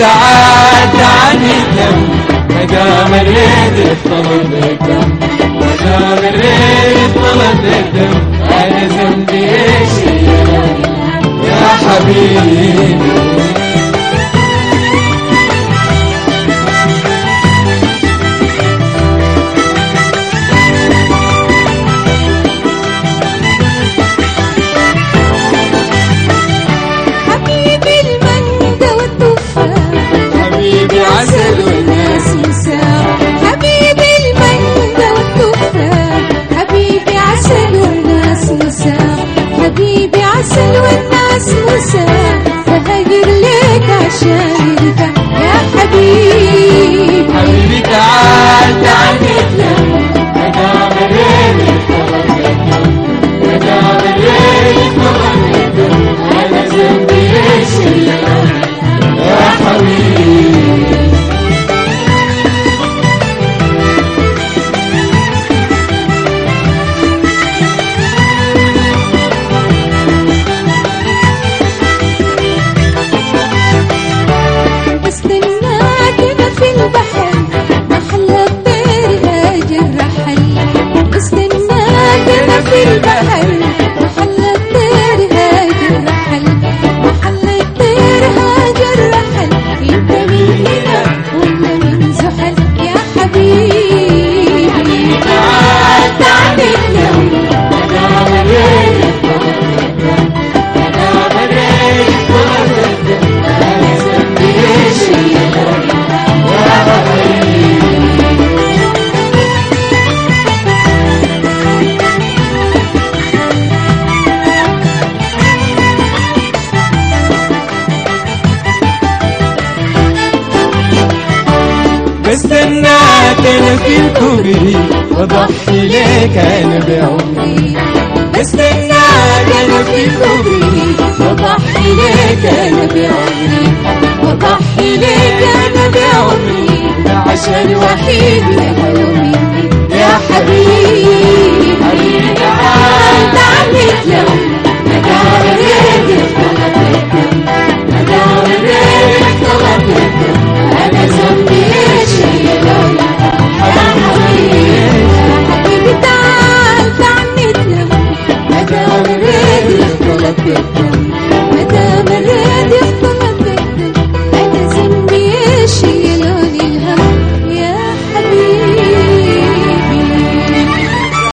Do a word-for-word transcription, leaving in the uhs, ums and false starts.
تعال تعال نتلم مدام الريد اختلط بالدم مدام الريد اختلط بالدم أنا ذنبي إيش يا حبيبي عسل والناس مساء حبيبي المانجا والتفاح حبيبي عسل والناس مساء حبيبي عسل والناس مساء بهاجر ليك عشان يرتاح يا حبيبي حبيبي تعال تعال نتلم مدام الريد اختلط بالدم مدام الريد اختلط بالدم أنا ذنبي إيش يا حبيبي في البحر محل الطير هاجر رحل محل الطير هاجر رحل انت من هنا ولا من زحل يا حبيبي حبيبي تعال تعال نتلم مدام الريد اختلط بالدم مدام الريد اختلط بالدم أنا ذنبي إيش يا حبيبي بستناك انا في الكوبري وضحي ليك انا بعمري بستناك انا في الكوبري وضحي ليك انا بعمري وضحي ليك انا بعمري ده عشان وحيد لحلو مني يا حبيبي حبيبي تعال تعال نتلم مدام الريد اختلط بالدم مدام الريد اختلط بالدم أنا ذنبي إيش يا حبيبي تعال تعال نتلم مدام الريد اختلط بالدم